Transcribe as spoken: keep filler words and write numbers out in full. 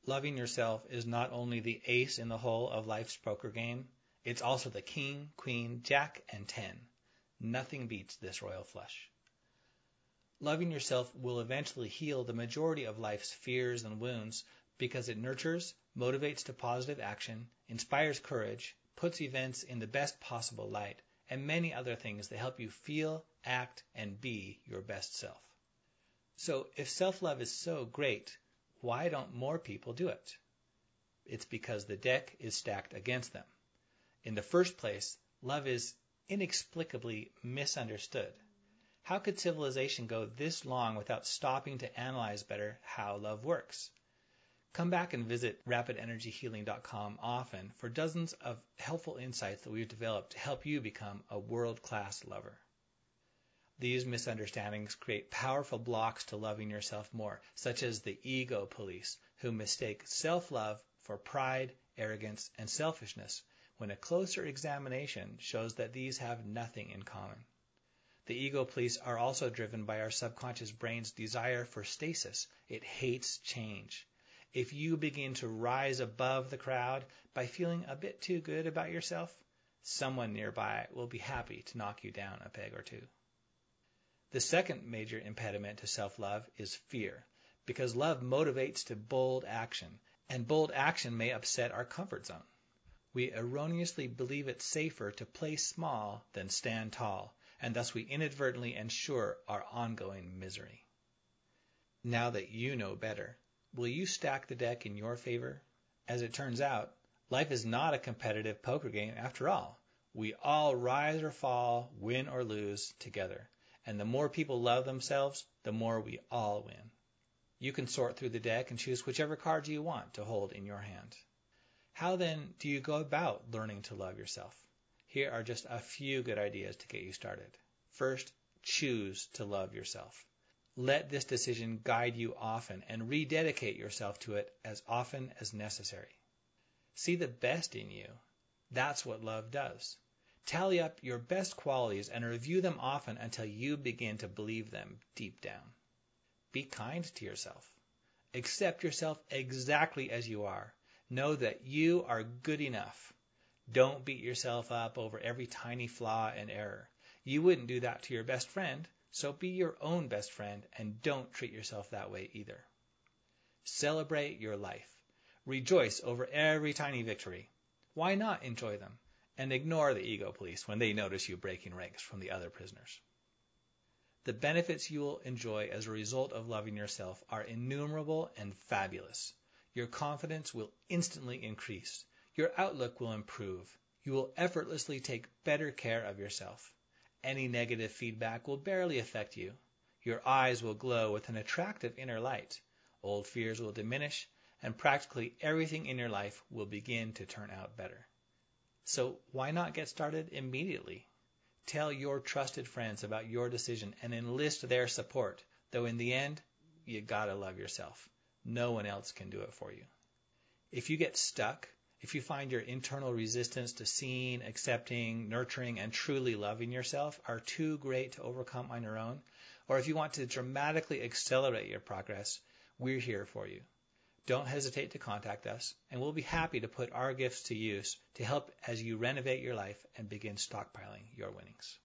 Loving yourself is not only the ace in the hole of life's poker game, it's also the king, queen, jack, and ten. Nothing beats this royal flush. Loving yourself will eventually heal the majority of life's fears and wounds because it nurtures, motivates to positive action, inspires courage, puts events in the best possible light, and many other things that help you feel, act, and be your best self. So if self-love is so great, why don't more people do it? It's because the deck is stacked against them. In the first place, love is inexplicably misunderstood. How could civilization go this long without stopping to analyze better how love works? Come back and visit rapid energy healing dot com often for dozens of helpful insights that we've developed to help you become a world-class lover. These misunderstandings create powerful blocks to loving yourself more, such as the ego police, who mistake self-love for pride, arrogance, and selfishness, when a closer examination shows that these have nothing in common. The ego police are also driven by our subconscious brain's desire for stasis. It hates change. If you begin to rise above the crowd by feeling a bit too good about yourself, someone nearby will be happy to knock you down a peg or two. The second major impediment to self-love is fear, because love motivates to bold action, and bold action may upset our comfort zone. We erroneously believe it's safer to play small than stand tall, and thus we inadvertently ensure our ongoing misery. Now that you know better, will you stack the deck in your favor? As it turns out, life is not a competitive poker game after all. We all rise or fall, win or lose together. And the more people love themselves, the more we all win. You can sort through the deck and choose whichever cards you want to hold in your hand. How then do you go about learning to love yourself? Here are just a few good ideas to get you started. First, choose to love yourself. Let this decision guide you often and rededicate yourself to it as often as necessary. See the best in you. That's what love does. Tally up your best qualities and review them often until you begin to believe them deep down. Be kind to yourself. Accept yourself exactly as you are. Know that you are good enough. Don't beat yourself up over every tiny flaw and error. You wouldn't do that to your best friend, so be your own best friend and don't treat yourself that way either. Celebrate your life. Rejoice over every tiny victory. Why not enjoy them? And ignore the ego police when they notice you breaking ranks from the other prisoners. The benefits you will enjoy as a result of loving yourself are innumerable and fabulous. Your confidence will instantly increase. Your outlook will improve. You will effortlessly take better care of yourself. Any negative feedback will barely affect you. Your eyes will glow with an attractive inner light. Old fears will diminish, and practically everything in your life will begin to turn out better. So why not get started immediately? Tell your trusted friends about your decision and enlist their support, though in the end, you gotta love yourself. No one else can do it for you. If you get stuck, if you find your internal resistance to seeing, accepting, nurturing, and truly loving yourself are too great to overcome on your own, or if you want to dramatically accelerate your progress, we're here for you. Don't hesitate to contact us, and we'll be happy to put our gifts to use to help as you renovate your life and begin stockpiling your winnings.